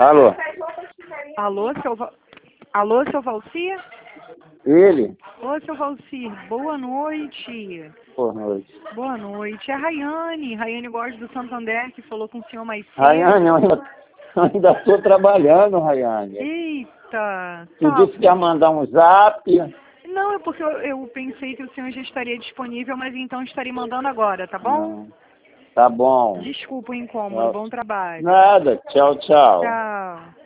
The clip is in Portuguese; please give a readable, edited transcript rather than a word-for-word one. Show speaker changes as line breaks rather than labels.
Alô?
Alô, seu Valcir?
Ele?
Ô, seu Valcir, boa noite.
Boa noite.
Boa noite. É a Rayane Góes do Santander, que falou com o senhor mais cedo.
Rayane, eu ainda estou trabalhando, Rayane.
Eita.
Tu disse que ia mandar um zap.
Não, é porque eu pensei que o senhor já estaria disponível, mas então estarei mandando agora, tá bom?
Não. Tá bom.
Desculpa o incômodo, bom trabalho.
Nada. Tchau, tchau.
Tchau.